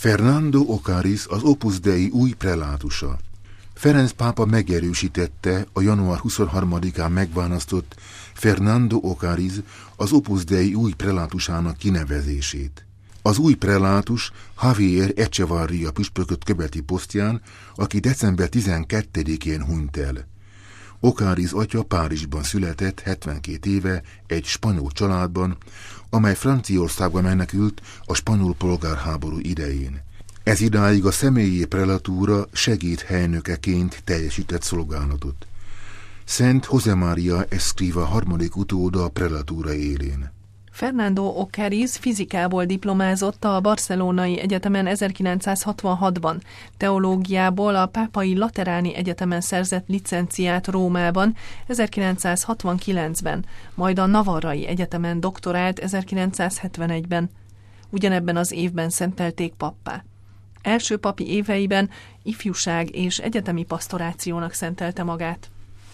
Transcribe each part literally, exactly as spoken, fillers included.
Fernando Okáriz az Opus Dei új prelátusa. Ferenc pápa megerősítette a január huszonharmadikán megválasztott Fernando Okáriz az Opus Dei új prelátusának kinevezését. Az új prelátus Javier Echevarría püspököt követi posztján, aki december tizenkettedikén hunyt el. Okáriz atya Párizsban született hetvenkét éve egy spanyol családban, amely Franciaországba menekült a spanyol polgárháború idején. Ez idáig a személyi prelatúra segédhelynökeként teljesített szolgálatot. Szent José María Escrivá harmadik utóda a prelatúra élén. Fernando Okáriz fizikából diplomázott a Barcelonai Egyetemen ezerkilencszázhatvanhatban, teológiából a Pápai Lateráni Egyetemen szerzett licenciát Rómában ezerkilencszázhatvankilencben, majd a Navarrai Egyetemen doktorált ezerkilencszázhetvenegyben. Ugyanebben az évben szentelték pappá. Első papi éveiben ifjúság és egyetemi pasztorációnak szentelte magát.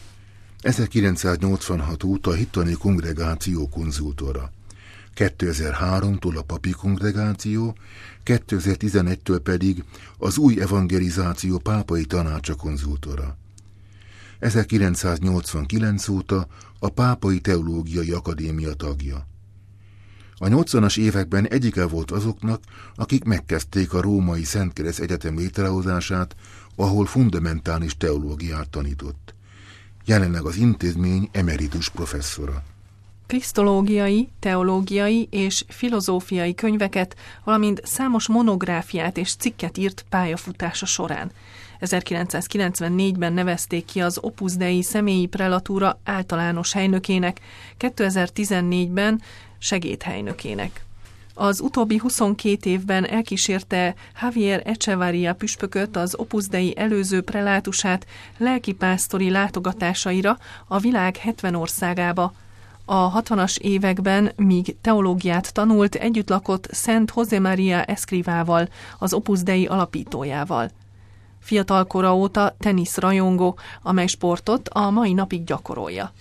ezerkilencszáznyolcvanhat óta a hittani kongregáció konzultora. kétezer-háromtól a papi kongregáció, kétezer-tizenegytől pedig az új evangelizáció pápai tanácsa konzultora. ezerkilencszáznyolcvankilenc óta a Pápai Teológiai Akadémia tagja. A nyolcvanas években egyike volt azoknak, akik megkezdték a római Szentkereszt Egyetem létrehozását, ahol fundamentális teológiát tanított. Jelenleg az intézmény emeritus professzora. Krisztológiai, teológiai és filozófiai könyveket, valamint számos monográfiát és cikket írt pályafutása során. ezerkilencszázkilencvennégyben nevezték ki az Opus Dei személyi prelatúra általános helynökének, kétezer-tizennégyben segédhelynökének. Az utóbbi huszonkét évben elkísérte Javier Echevarría püspököt az Opus Dei előző prelátusát lelkipásztori látogatásaira a világ hetven országába. A hatvanas években, míg teológiát tanult, együtt lakott Szent José María Escrivával, az Opus Dei alapítójával. Fiatal kora óta teniszrajongó, amely sportot a mai napig gyakorolja.